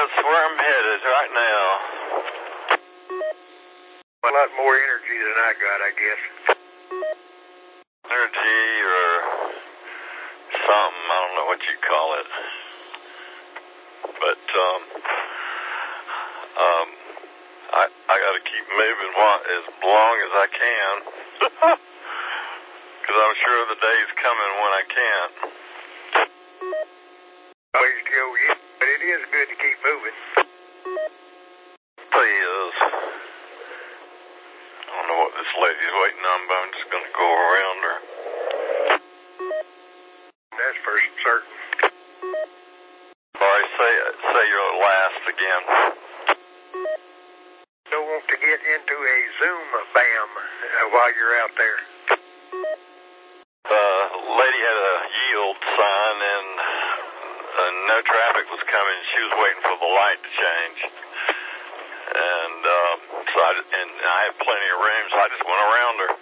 That's where I'm headed right now. A lot more energy than I got, I guess. Energy or something, I don't know what you call it. But, I gotta keep moving as long as I can. Because I'm sure the day's coming when I can't. Ways to go yet, but it is good to keep moving. It is. I don't know what this lady's waiting on, but I'm just gonna go around her. That's for certain. Alright, say your last again. Don't want to get into a Zoom bam while you're out there. The lady had a yield sign and no traffic was coming. She was waiting for the light to change. And so I had plenty of room, so I just went around her.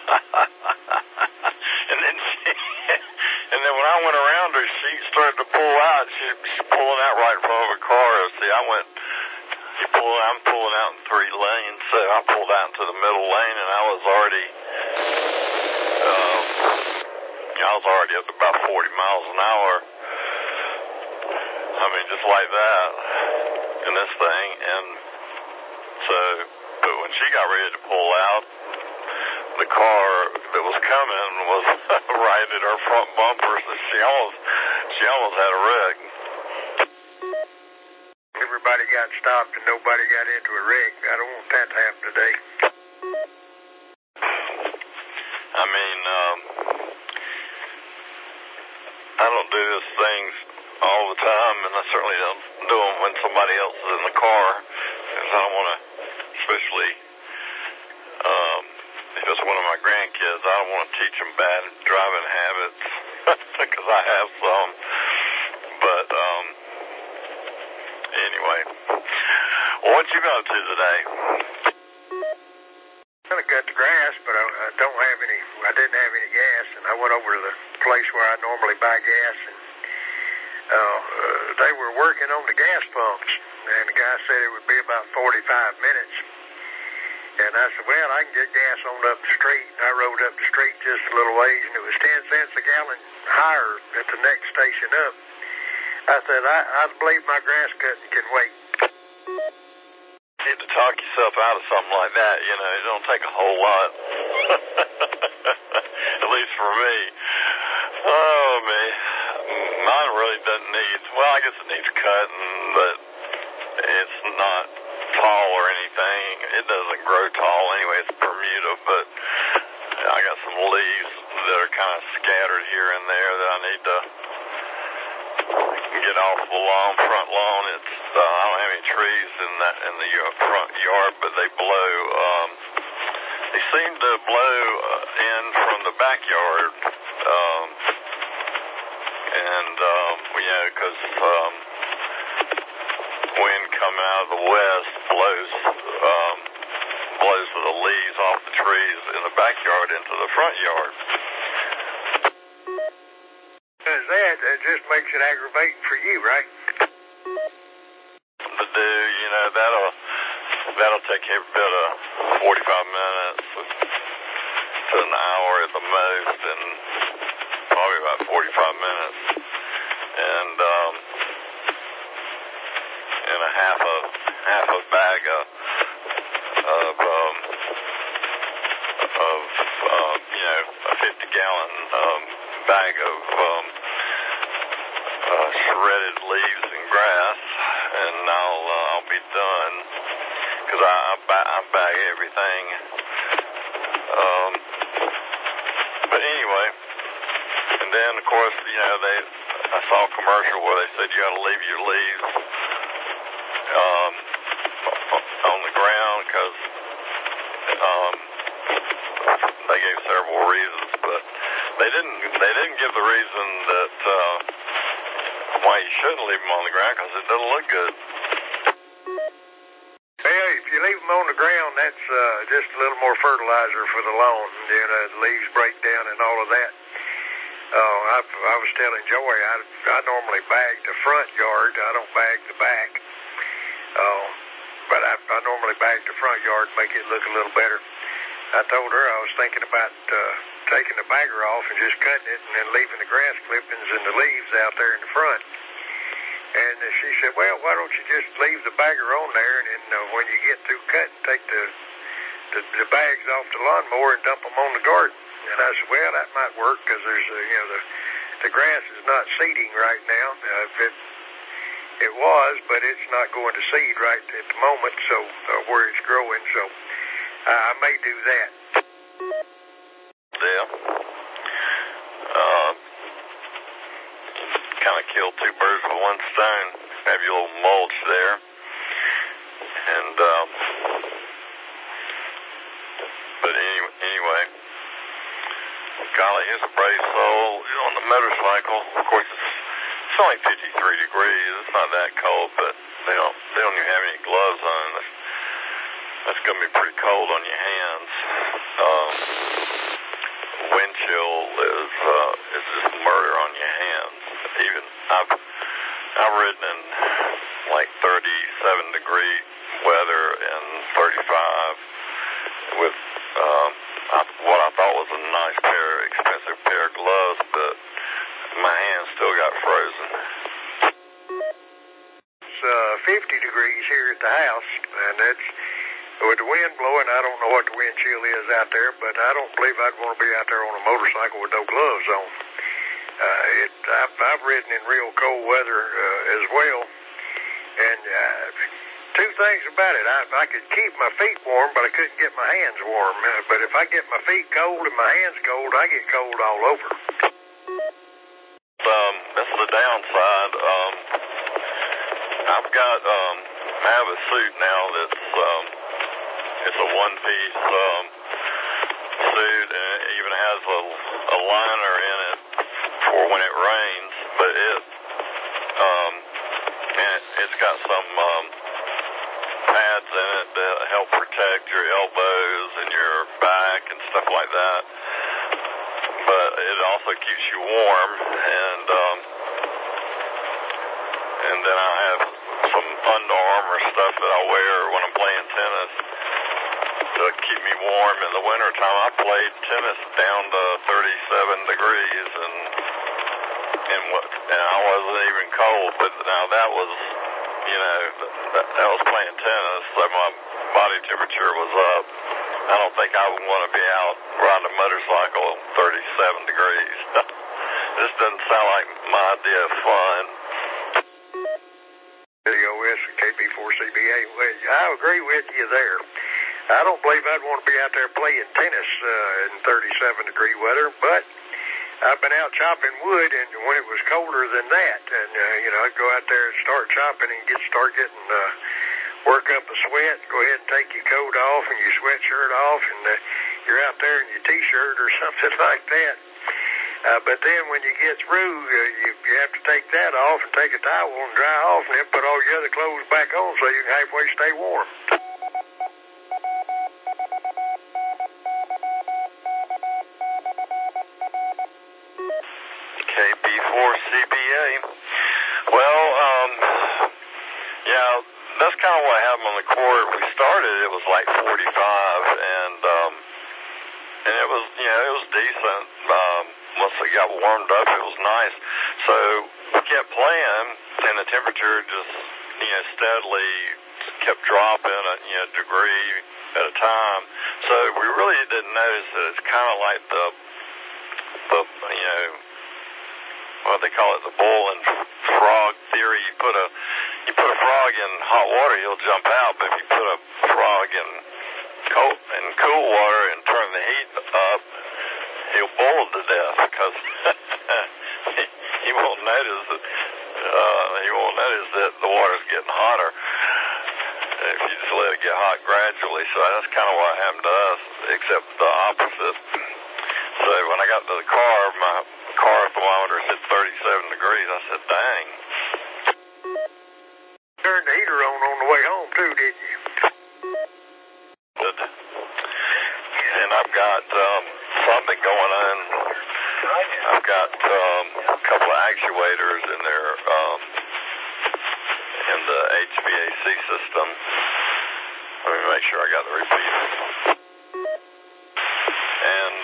and then when I went around her, she started to pull out. She's pulling out right in front of a car. See, I'm pulling out in 3 lanes, so I pulled out into the middle lane, and I was already up to about 40 miles an hour. I mean, just like that in this thing. And so, but when she got ready to pull out, the car that was coming was right at her front bumper, so she almost had a wreck. Everybody got stopped and nobody got into a wreck. I don't want that to happen today. I mean, I don't do these things all the time, and I certainly don't do them when somebody else is in the car, because I don't want to, especially if it's one of my grandkids, I don't want to teach them bad driving habits, because I have some. But anyway, what you going to do today? I'm going to cut the grass, but I didn't have any gas, and I went over to the place where I normally buy gas, and they were working on the gas pumps, and the guy said it would be about 45 minutes. And I said, well, I can get gas on up the street. And I rode up the street just a little ways, and it was 10 cents a gallon higher at the next station up. I said, I believe my grass cutting can wait. You need to talk yourself out of something like that. You know, it don't take a whole lot. At least for me. Oh, man. Mine really doesn't need, well, I guess it needs cutting, but it's not tall or anything. It doesn't grow tall anyway. It's Bermuda, but I got some leaves that are kind of scattered here and there that I need to get off the lawn, front lawn. It's I don't have any trees in the front yard, but they blow. They seem to blow in from the backyard, because wind coming out of the west blows the leaves off the trees in the backyard into the front yard. It just makes it aggravating for you, right? To do, you know, that'll take every bit of 45 minutes to an hour at the most, and probably about 45 minutes, and a half a bag of a 50-gallon bag of shredded leaves and grass, and I'll be done, because I bag everything. But anyway, and then of course, you know, I saw a commercial where they said you got to leave your leaves on the ground, because they gave several reasons, but they didn't give the reason that why you shouldn't leave them on the ground, because it doesn't look good. Well, if you leave them on the ground, that's just a little more fertilizer for the lawn. You know, the leaves break down and all of that. I was telling Joey, I normally bag the front yard. I don't bag the back. back the front yard and make it look a little better. I told her I was thinking about taking the bagger off and just cutting it and then leaving the grass clippings and the leaves out there in the front. And she said, well, why don't you just leave the bagger on there, and then when you get through cutting, take the bags off the lawnmower and dump them on the garden. And I said, well, that might work because there's, the grass is not seeding right now. It was, but it's not going to seed right at the moment, so where it's growing. So I may do that. Yeah. Kind of kill two birds with one stone. Have your little mulch there. And, but anyway, golly, here's a brave soul on the motorcycle. Of course, it's only 53 degrees. It's not that cold, but they don't even have any gloves on. That's going to be pretty cold on your hands. Wind chill is just murder on your hands. Even I've ridden in like 37 degree weather and 35 with what I thought was a nice expensive pair of gloves, but my hands still got frozen. It's 50 degrees here at the house, and it's with the wind blowing. I don't know what the wind chill is out there, but I don't believe I'd want to be out there on a motorcycle with no gloves on. I've ridden in real cold weather as well, and two things about it. I could keep my feet warm, but I couldn't get my hands warm. But if I get my feet cold and my hands cold, I get cold all over. That's the downside. I have a suit now that's it's a one-piece suit, and it even has a liner in it for when it rains, but it's got some pads in it that help protect your elbows and your back and stuff like that. But it also keeps you warm, and then I have some Under Armour stuff that I wear when I'm playing tennis to keep me warm in the wintertime. I played tennis down to 37 degrees, and I wasn't even cold, but now that was, that was playing tennis, so my body temperature was up. I don't think I would want to be out riding a motorcycle at 37 degrees. This doesn't sound like my idea of fun. WOS and KB4CBA. Well, I agree with you there. I don't believe I'd want to be out there playing tennis in 37 degree weather, but I've been out chopping wood, and when it was colder than that, and I'd go out there and start chopping and start getting work up a sweat. Go ahead and take your coat off and your sweatshirt off, and you're out there in your t-shirt or something like that. But then when you get through, you have to take that off and take a towel and dry off, and then put all your other clothes back on so you can halfway stay warm. KB4CBA. Well, yeah, that's kind of what happened on the court. We started, it was like 45, and it was, it was decent. Once it got warmed up, it was nice. So we kept playing, and the temperature just, steadily kept dropping a degree at a time. So we really didn't notice that. It's kind of like the what they call it, the boiling frog theory. You put a frog in hot water, he'll jump out. But if you put a frog in cool water and turn the heat up, he'll boil to death because he won't notice that the water's getting hotter if you just let it get hot gradually. So that's kind of what happened to us, except the opposite. So when I got to the car, my car thermometer said 37 degrees. I said, dang. Turned the heater on the way home too, didn't you? Good. And I've got something going on. I've got a couple of actuators in there in the HVAC system Let me make sure I got the repeater. And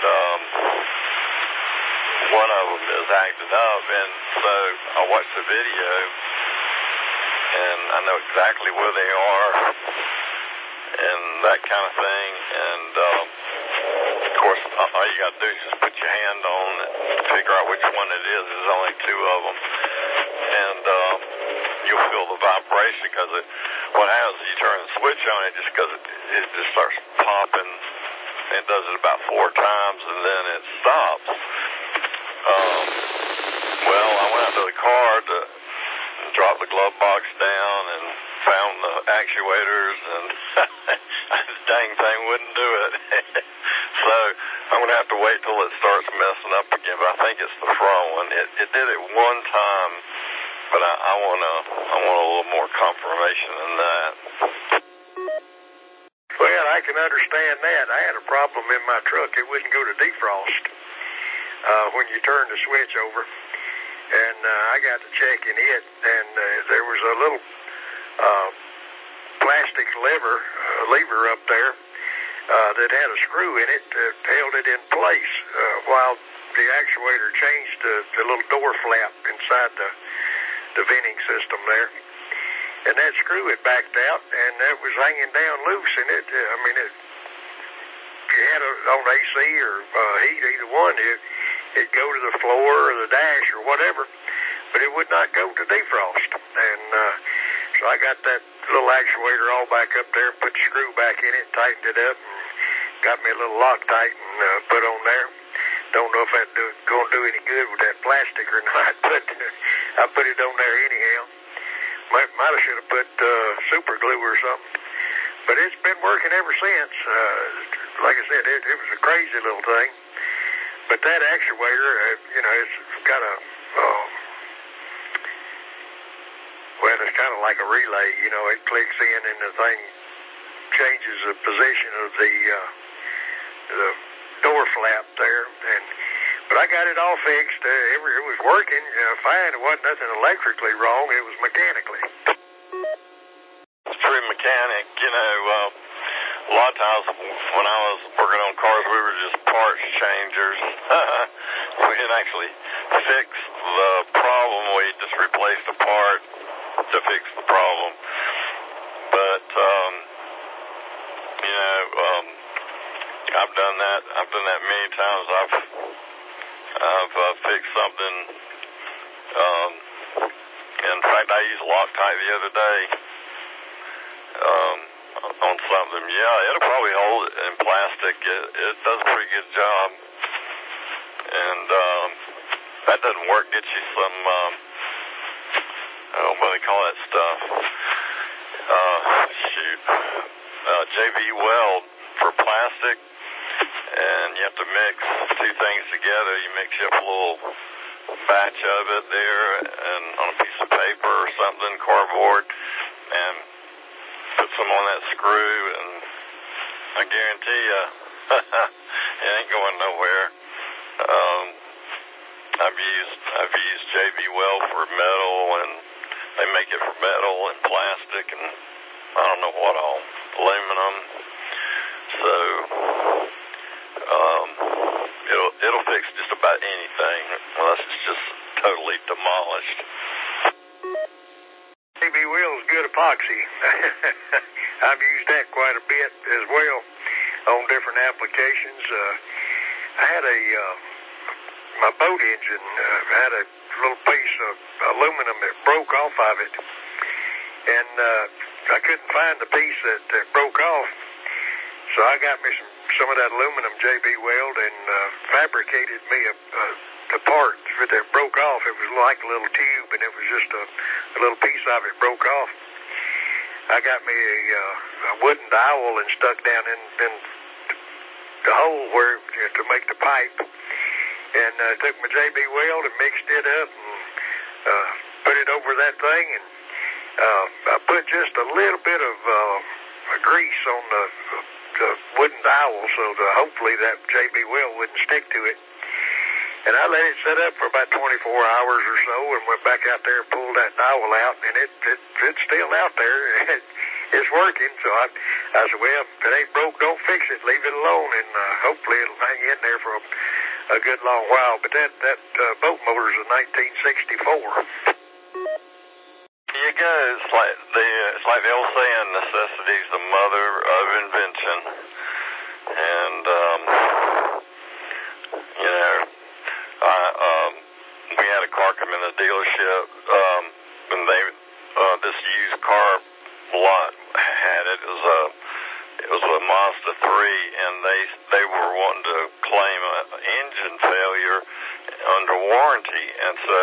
one of them is acting up, and so I watched the video, and I know exactly where they are, and that kind of thing. And of course, all you got to do is just put your hand on it, figure out which one it is. There's only two of them, and you'll feel the vibration, because what happens is you turn the switch on, it just starts popping. It does it about 4 times, and then it stops. Well, I went out to the car to drop the glove box down and found the actuators, and the dang thing wouldn't do it. So I'm going to have to wait till it starts messing up again, but I think it's the front one. It did it one time, but I want a little more confirmation than that. Well, I can understand that. I had a problem in my truck. It wouldn't go to defrost when you turn the switch over. And I got to checking it, and there was a little plastic lever up there that had a screw in it that held it in place while the actuator changed the little door flap inside the venting system there. And that screw had backed out, and it was hanging down loose, and if you had it on AC or heat, either one, it'd go to the floor or the dash or whatever, but it would not go to defrost. And so I got that little actuator all back up there, put the screw back in it, tightened it up, and got me a little Loctite and put on there. Don't know if that's going to do any good with that plastic or not, but I put it on there anyhow. Might have should have put super glue or something, but it's been working ever since. Like I said, it was a crazy little thing. But that actuator, it's got it's kind of like a relay. It clicks in and the thing changes the position of the door flap there. But I got it all fixed. It was working fine. It wasn't nothing electrically wrong. It was mechanically. It's pretty mechanic. A lot of times when I was working on cars, we were just parts changers. We didn't actually fix the problem. We just replaced the part to fix the problem. But, I've done that. I've done that many times. I've fixed something. In fact, I used Loctite the other day on something. Yeah, it'll probably hold it in plastic. It does a pretty good job. And that doesn't work. Get you some, what do they call that stuff? JB Weld for plastic. And you have to mix 2 things together. You mix up a little batch of it there and on a piece of paper or something, cardboard, and put some on that screw, and I guarantee you it ain't going nowhere. I've used JB Weld for metal, and they make it for metal and plastic and I don't know what all, aluminum. So it'll fix just about anything unless it's just totally demolished. JB Weld's good epoxy. I've used that quite a bit as well on different applications. I had my boat engine had a little piece of aluminum that broke off of it, and I couldn't find the piece that broke off. So I got me some of that aluminum JB Weld and fabricated me the part that broke off. It was like a little tube, and it was just a little piece of it broke off. I got me a wooden dowel and stuck down in the hole where to make the pipe, and took my JB Weld and mixed it up and put it over that thing, and I put just a little bit of grease on the wooden dowel so hopefully that JB Weld wouldn't stick to it. And I let it sit up for about 24 hours or so and went back out there and pulled that dowel out, and it's still out there. it's working. So I said, well, if it ain't broke, don't fix it. Leave it alone, and hopefully it'll hang in there for a good long while. But that boat motor is a 1964. You go. It's like the old saying, necessity's the mother of invention. And you know, we had a car come in the dealership, and this used car lot had it. It was a Mazda 3, and they were wanting to claim an engine failure under warranty, and so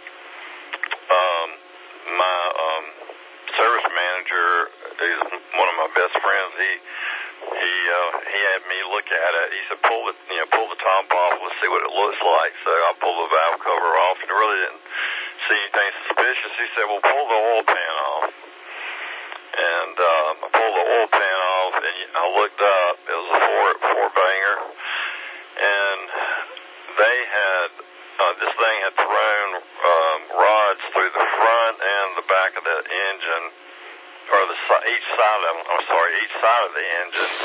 my service manager is one of my best friends. He had me look at it. He said, pull the top off. Let's see what it looks like. So I pulled the valve cover off, and really didn't see anything suspicious. He said, well, pull the oil pan off. And I pulled the oil pan off, and I looked up. It was a four-banger, and they had this thing had thrown rods through the front and the back of the engine, or each side of the engine,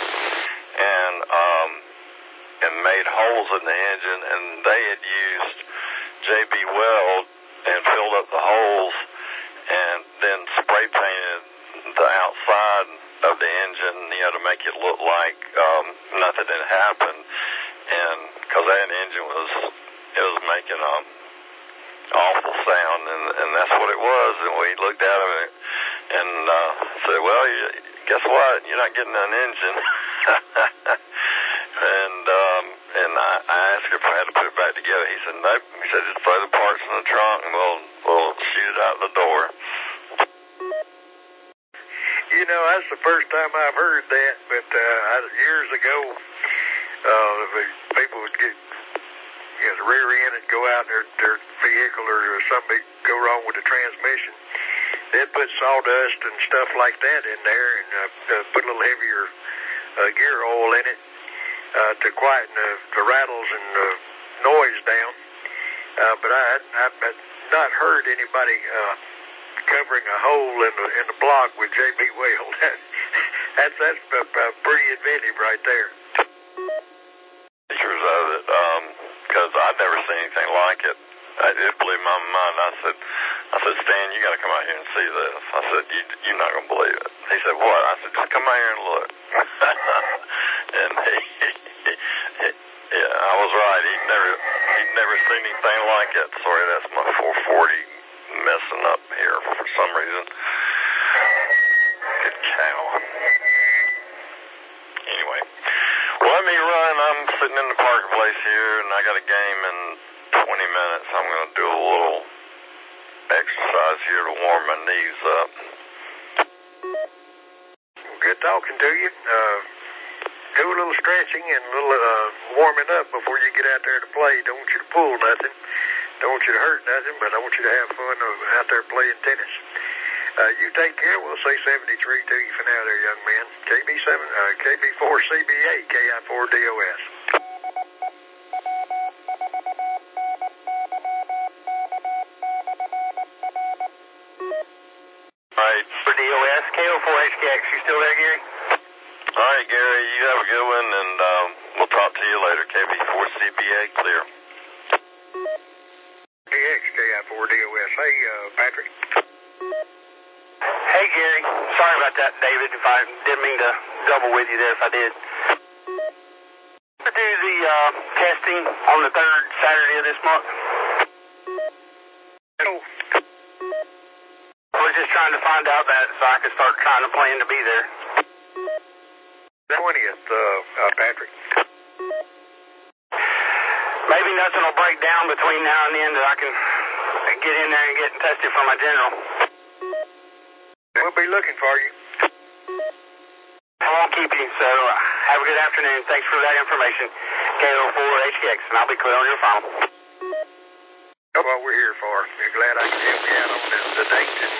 and made holes in the engine, and they had used J.B. Weld and filled up the holes, and then spray painted the outside of the engine, to make it look like nothing had happened, and because that engine was making awful sound, and that's what it was. And we looked at it and said, well, guess what? You're not getting an engine. and I asked if I had to put it back together. He said, nope. He said, just throw the parts in the trunk and we'll shoot it out the door. You know, that's the first time I've heard that, but years ago, people would get the rear end and go out in their vehicle, or something go wrong with the transmission. They'd put sawdust and stuff like that in there, and put a little heavier gear oil in it to quieten the rattles and noise down. But I've not heard anybody covering a hole in the block with J.B. Weld. That's pretty inventive right there. Pictures of it, because I'd never seen anything like it. It blew my mind. I said, Stan, you got to come out here and see this. I said, you're not gonna believe it. He said, what? I said, just come out here and look. And yeah, I was right. He'd never seen anything like it. Sorry, that's my 440 messing up here for some reason. Good cow. Anyway, well, let me run. I'm sitting in the parking place here, and I got a game in 20 minutes. I'm going to do a little exercise here to warm my knees up. Good talking to you. Do a little stretching and a little warming up before you get out there to play. Don't want you to pull nothing. Don't want you to hurt nothing, but I want you to have fun out there playing tennis. You take care. We'll say 73 to you for now there, young man. KB4CBA, KI4DOS. All right. For DOS, KO4HKX. You still there, Gary? All right, Gary. You have a good one, and we'll talk to you later. KB4CBA, clear. KI4DOS. Hey, Patrick. Hey, Gary. Sorry about that, David, if I didn't mean to double with you there if I did. To do the testing on the 3rd Saturday of this month. Oh. I was just trying to find out that so I could start trying to plan to be there. 20th, Patrick. Maybe nothing will break down between now and then that I can get in there and get tested for my general. We'll be looking for you. I won't keep you, so have a good afternoon. Thanks for that information. KO4HKX, and I'll be clear on your phone. That's what we're here for. We're glad I can help you out on the date and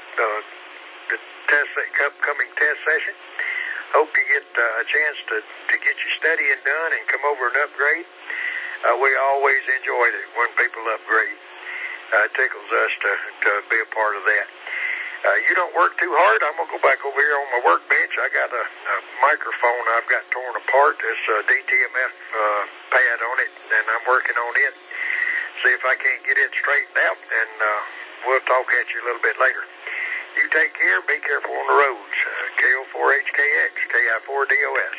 the upcoming test session. Hope you get a chance to get your studying done and come over and upgrade. We always enjoy it when people upgrade. It tickles us to be a part of that. You don't work too hard. I'm going to go back over here on my workbench. I got a microphone I've got torn apart. It's a DTMF pad on it, and I'm working on it. See if I can't get it straightened out, and we'll talk at you a little bit later. You take care. Be careful on the roads. KO4HKX, KI4DOS.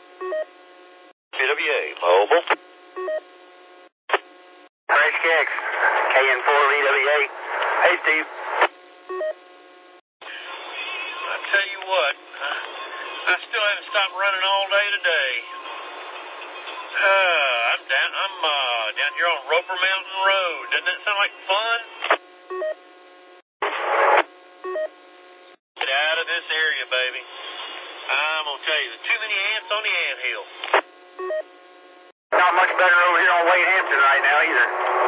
VWA, mobile. HKX, KN4VWA. Hey, Steve. I tell you what, I still haven't stopped running all day today. I'm down here on Roper Mountain Road. Doesn't that sound like fun? Get out of this area, baby. I'm gonna tell you, there's too many ants on the anthill. Not much better over here on Wade Hampton right now either.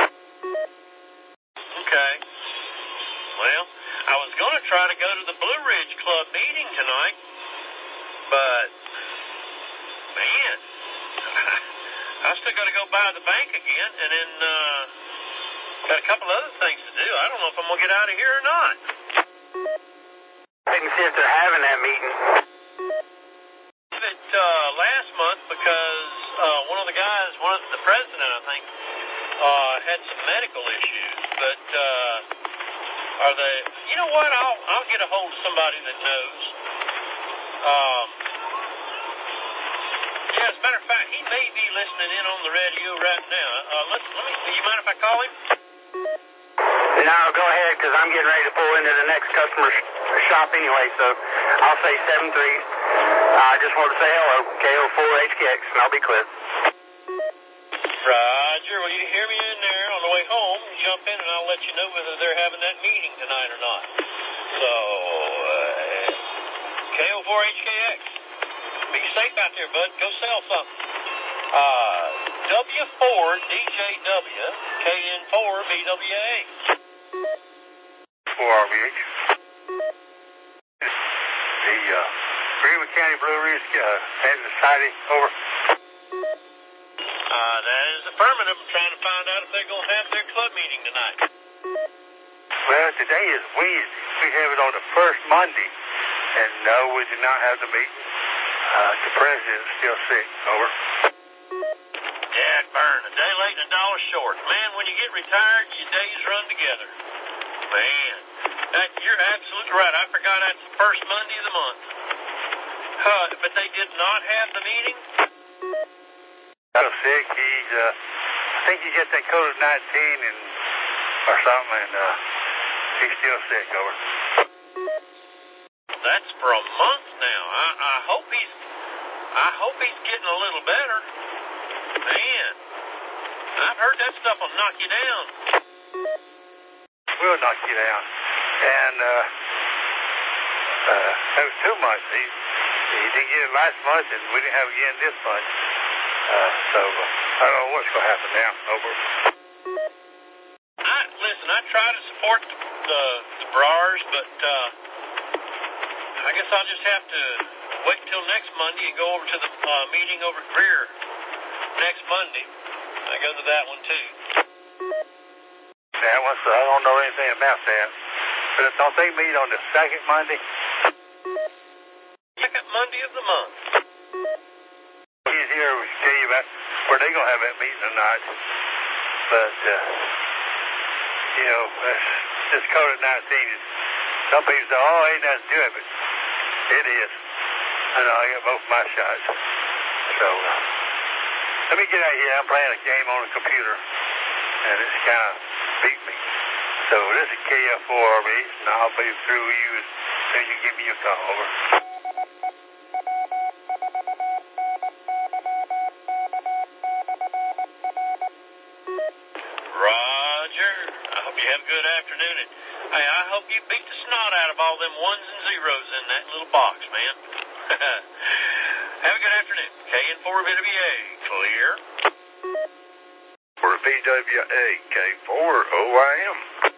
Okay. Well, I was gonna try to go to the Blue Ridge Club meeting tonight, but man, I still got to go by the bank again, and then got a couple other things to do. I don't know if I'm gonna get out of here or not. I can see if they're having that meeting. Last month because one of the president, I think, had some medical issues. But are they? You know what? I'll get a hold of somebody that knows. Yeah, as a matter of fact, he may be listening in on the radio right now. Let me. Do you mind if I call him? No, go ahead, because I'm getting ready to pull into the next customer shop anyway, so I'll say 7-3. I just want to say hello, KO4HKX, and I'll be clear. Roger. Well, you hear me in there on the way home. Jump in, and I'll let you know whether they're having that meeting tonight or not. So, KO4HKX. Be safe out there, bud. Go sell something. W4DJW, KN4BWA. 4RVH. The Greenwood County Blue Ridge Hazard Society, over. That is affirmative. I'm trying to find out if they're going to have their club meeting tonight. Well, today is Wednesday. We have it on the first Monday. And no, we did not have the meeting. The president's still sick, over. Jack Byrne, a day late and $1 short. Man, when you get retired, your days run together. Man, you're absolutely right. I forgot that's the first Monday of the month. But they did not have the meeting? So sick. I think he got that COVID-19 or something, and he's still sick, over. That's for a month now. I hope he's getting a little better. Man, I've heard that stuff will knock you down. Will knock you down. And that was 2 months. He didn't get it last month, and we didn't have it again this month. So I don't know what's going to happen now, over. Listen, I try to support the Brars, but I guess I'll just have to wait until next Monday and go over to the meeting over at Greer next Monday. I go to that one too. That one, so I don't know anything about that. But don't they meet on the second Monday? Second Monday of the month. He's here to tell you about where they're going to have that meeting tonight. But, you know, this COVID-19 is, some people say, oh, ain't nothing to it, but it is. I know, I got both my shots. So, let me get out here. I'm playing a game on the computer, and it's kind of beat me. So, this is KF4RB, and I'll be through with you as soon as you give me a call, over. Roger. I hope you have a good afternoon. And, hey, I hope you beat the snot out of all them ones and zeros in that little box, man. Have a good afternoon. KN4BWA, clear. For BWA, K4OIM.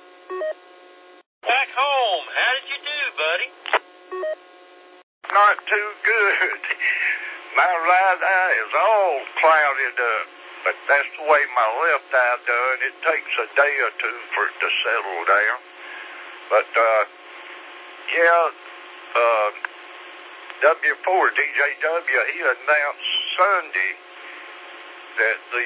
Back home, how did you do, buddy? Not too good. My right eye is all clouded up, but that's the way my left eye done. It takes a day or two for it to settle down. But Yeah, W4 DJW, he announced Sunday that the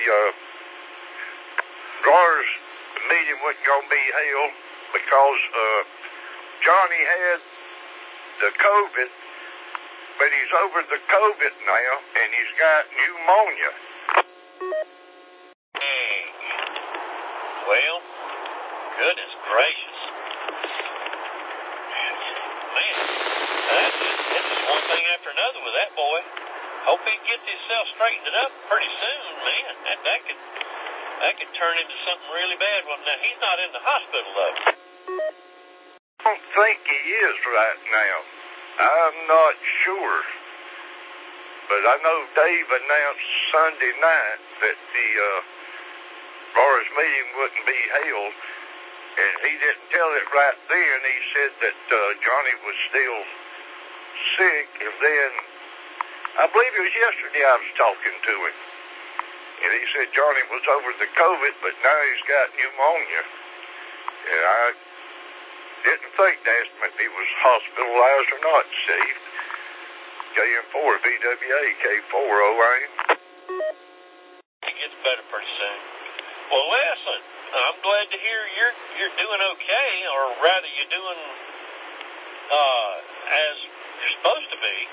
Lars meeting wasn't going to be held because Johnny had the COVID, but he's over the COVID now, and he's got pneumonia. Well, goodness gracious. Man, this is one thing after another with that boy. Hope he gets himself straightened up pretty soon, man. That could turn into something really bad. Well, now, he's not in the hospital, though. I don't think he is right now. I'm not sure. But I know Dave announced Sunday night that the Lars meeting wouldn't be held, and he didn't tell it right then. He said that Johnny was still sick, and then I believe it was yesterday I was talking to him, and he said Johnny was over the COVID, but now he's got pneumonia. And I didn't think to ask him if he was hospitalized or not, Steve. KM4 VWA, K4OIM. He gets better pretty soon. Well, listen, I'm glad to hear you're doing okay, or rather you're doing as you're supposed to be.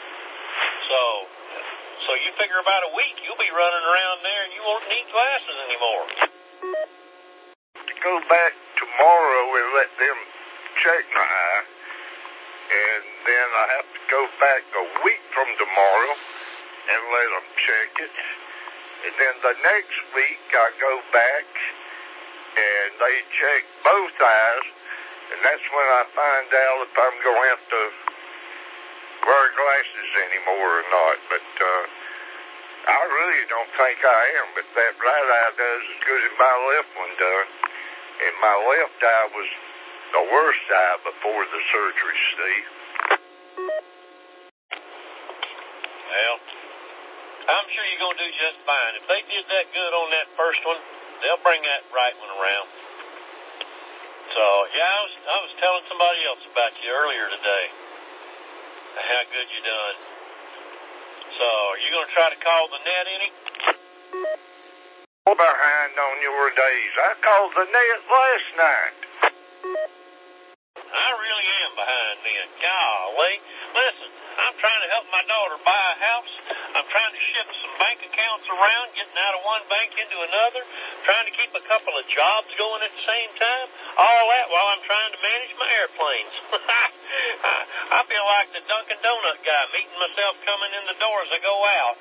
So you figure about a week you'll be running around there and you won't need glasses anymore. To go back tomorrow and let them check my eye, and then I have to go back a week from tomorrow and let them check it. And then the next week I go back and they check both eyes, and that's when I find out if I'm going to have to wear glasses anymore or not. But I really don't think I am, but that right eye does as good as my left one does. And my left eye was the worst eye before the surgery, Steve. Well, I'm sure you're going to do just fine. If they did that good on that first one, they'll bring that right one around. So, yeah, I was telling somebody else about you earlier today, how good you done. So, are you going to try to call the net any? Behind on your days. I called the net last night. I really am behind then. Golly. Listen, I'm trying to help my daughter buy a house. I'm trying to shift some bank accounts around, getting out of one bank into another, trying to keep a couple of jobs going at the same time. All that while I'm trying to manage my airplanes. I feel like the Dunkin' Donut guy, meeting myself coming in the door as I go out.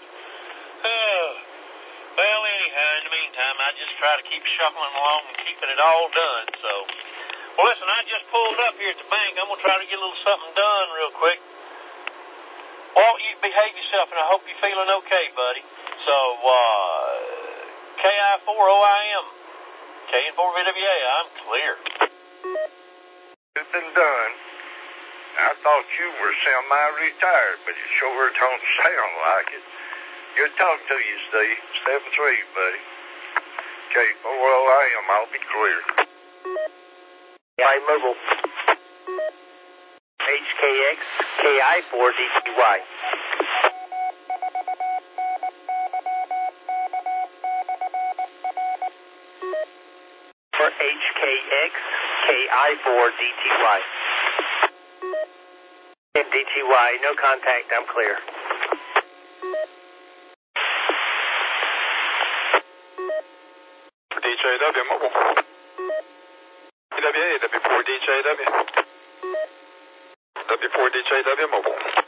Well, anyhow, in the meantime, I just try to keep shuffling along and keeping it all done, so. Well, listen, I just pulled up here at the bank. I'm going to try to get a little something done real quick. Well, you behave yourself, and I hope you're feeling okay, buddy. So, KI4OIM, KN4VWA, I'm clear. It's been done. I thought you were semi-retired, but it sure don't sound like it. Good talk to you, Steve. 7-3, buddy. K4OIM, I'll be clear. KI Mobile. HKX, KI4DTY. For HKX, KI4DTY. And DTY, no contact, I'm clear. DJW Mobile. W4DJW. W4DJW Mobile.